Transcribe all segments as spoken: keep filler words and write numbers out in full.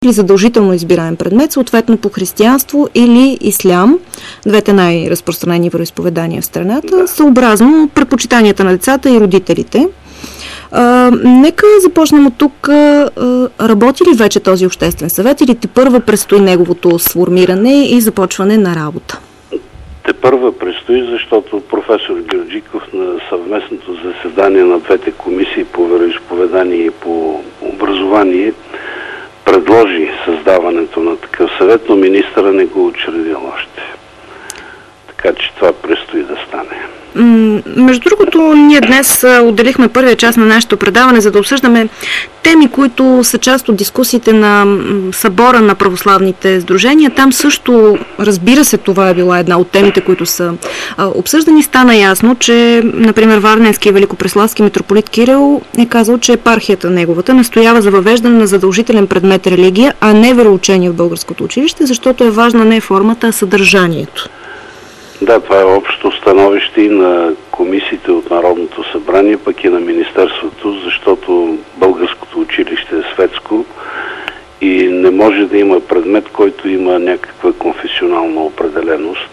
или задължително избираем предмет, съответно по християнство или ислям, двете най-разпространени вероизповедания в страната, да. Съобразно предпочитанията на децата и родителите. А, нека започнем от тук. А, работи ли вече този обществен съвет или тепърва предстои неговото сформиране и започване на работа? Тепърва предстои, защото професор Георгиков на съвместното заседание на двете комисии по вероизповедание и по образование предложи създаването на такъв съвет, но министъра не го учредил още. Така че това предстои да стане. Между другото, ние днес отделихме първия част на нашето предаване, за да обсъждаме теми, които са част от дискусиите на събора на православните сдружения. Там също, разбира се, това е била една от темите, които са обсъждани. Стана ясно, че, например, Варненски и Великопреславски митрополит Кирил е казал, че епархията неговата настоява за въвеждане на задължителен предмет религия, а не вероучение в българското училище, защото е важна не формата, а съдържанието. Да, това е общо становище и на комисиите от Народното събрание, пък и на Министерството, защото българското училище е светско и не може да има предмет, който има някаква конфесионална определеност.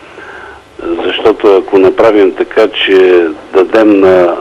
Защото ако направим така, че дадем на,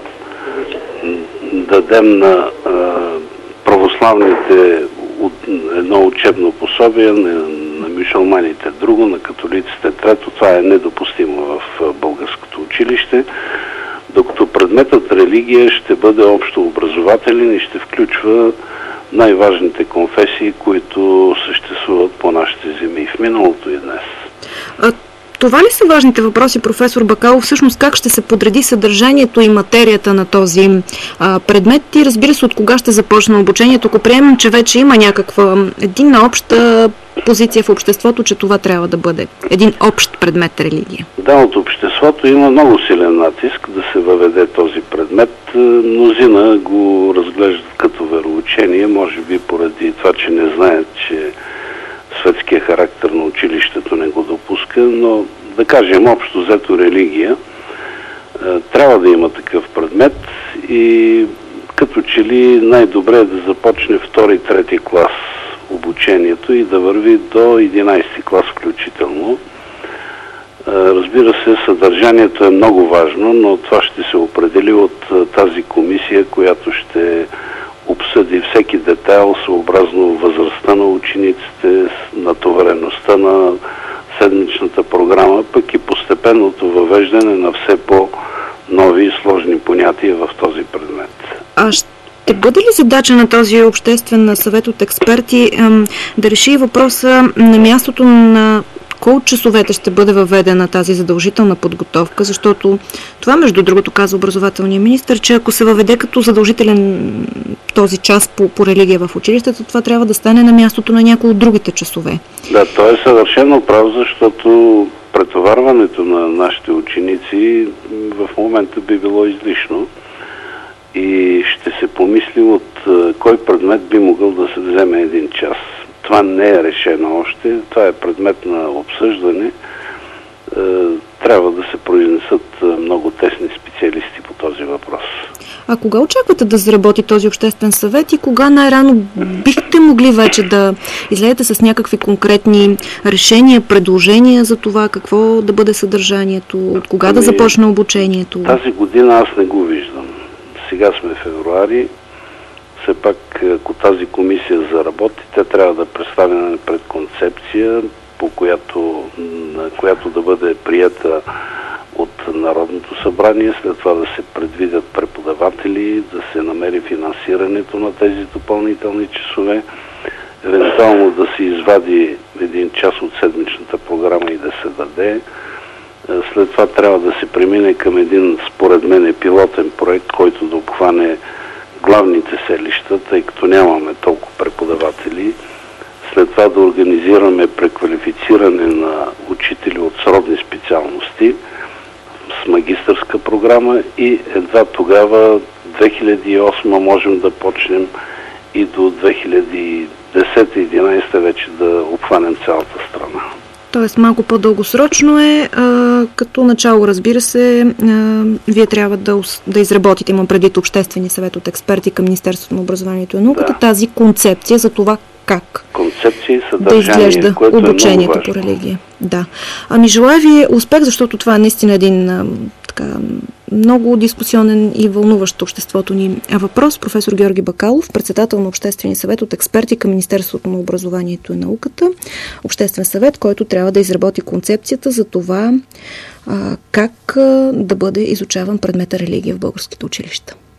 дадем на а, православните едно учебно пособие, на мюсюлманите друго, на католиците трето, това е недопустимо в българското училище, докато предметът религия ще бъде общо образователен и ще включва най-важните конфесии, които съществуват по нашите земи в миналото и днес. А това ли са важните въпроси, професор Бакалов? Всъщност как ще се подреди съдържанието и материята на този а, предмет и разбира се от кога ще започне обучението, ако приемем, че вече има някаква единна обща позиция в обществото, че това трябва да бъде един общ предмет религия? Да, от обществото има много силен натиск да се въведе този предмет. Мнозина го разглеждат като вероучение, може би поради това, че не знаят, че светския характер на училището не го допуска, но да кажем общо взето религия, трябва да има такъв предмет и като че ли най-добре е да започне втори, трети клас обучението и да върви до единайсети клас включително. Разбира се, съдържанието е много важно, но това ще се определи от тази комисия, която ще обсъди всеки детайл съобразно възрастта на учениците, натовареността на седмичната програма, пък и постепенното въвеждане на все по-нови и сложни понятия в този предмет. А ще бъде ли задача на този обществен съвет от експерти да реши въпроса на мястото на кой от часовете ще бъде въведена тази задължителна подготовка, защото това, между другото, каза образователният министър, че ако се въведе като задължителен този час по, по религия в училището, това трябва да стане на мястото на някои от другите часове. Да, той е съвършено прав, защото претоварването на нашите ученици в момента би било излишно и ще се помисли от кой предмет би могъл да се вземе един час. Това не е решено още, това е предмет на обсъждане. Трябва да се произнесат много тесни специалисти по този въпрос. А кога очаквате да заработи този обществен съвет и кога най-рано бихте могли вече да излезете с някакви конкретни решения, предложения за това какво да бъде съдържанието, от кога ами, да започне обучението? Тази година аз не го виждам. Сега сме в февруари. Все пак, ако тази комисия заработи, тя трябва да представи пред концепция, по която, която да бъде приета от Народното събрание, след това да се предвидят преподаватели, да се намери финансирането на тези допълнителни часове, евентуално да се извади един час от седмичната програма и да се даде. След това трябва да се премине към един, според мен, пилотен проект, който да обхване главните селища, тъй като нямаме толкова преподаватели. След това да организираме преквалифициране на учители от сродни специалности с магистърска програма и едва тогава, две хиляди и осма, можем да почнем и до две хиляди и десета-единайсета вече да обхванем цялата страна. Тоест малко по-дългосрочно е, а, като начало, разбира се, а, вие трябва да, да изработите, имам предвид Обществения съвет от експерти към Министерството на образованието и науката, да. Тази концепция за това как концепция и да съдържание, изглежда което обучението е много по важно. религия. Да. Ами желая ви успех, защото това е наистина един а, така, много дискусионен и вълнуващ обществото ни въпрос. Професор Георги Бакалов, председател на Обществения съвет от експерти към Министерството на образованието и науката. Обществен съвет, който трябва да изработи концепцията за това а, как а, да бъде изучаван предмета религия в българските училища.